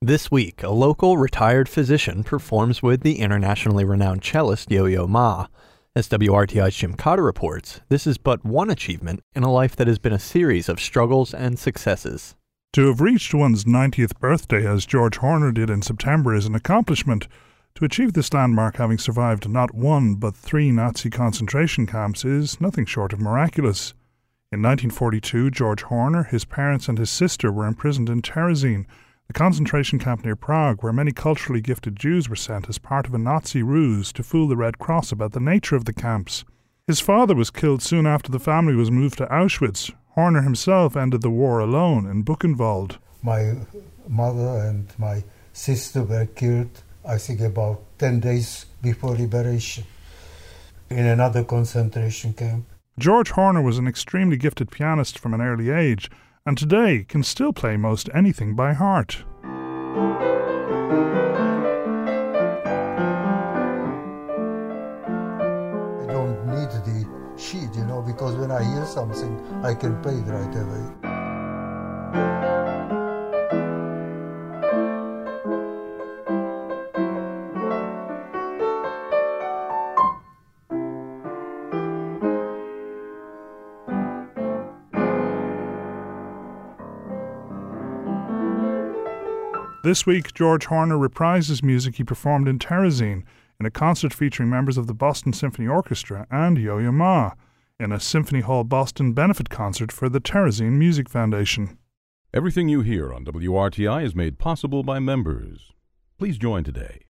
This week, a local retired physician performs with the internationally renowned cellist Yo-Yo Ma. As WRTI's Jim Cotter reports, this is but one achievement in a life that has been a series of struggles and successes. To have reached one's 90th birthday, as George Horner did in September, is an accomplishment. To achieve this landmark, having survived not one but 3 Nazi concentration camps, is nothing short of miraculous. In 1942, George Horner, his parents and his sister were imprisoned in Terezin, the concentration camp near Prague, where many culturally gifted Jews were sent as part of a Nazi ruse to fool the Red Cross about the nature of the camps. His father was killed soon after the family was moved to Auschwitz. Horner himself ended the war alone in Buchenwald. My mother and my sister were killed, I think, about 10 days before liberation in another concentration camp. George Horner was an extremely gifted pianist from an early age, and today can still play most anything by heart. I don't need the sheet, because when I hear something, I can play it right away. This week, George Horner reprises music he performed in Terezin in a concert featuring members of the Boston Symphony Orchestra and Yo-Yo Ma in a Symphony Hall Boston benefit concert for the Terezin Music Foundation. Everything you hear on WRTI is made possible by members. Please join today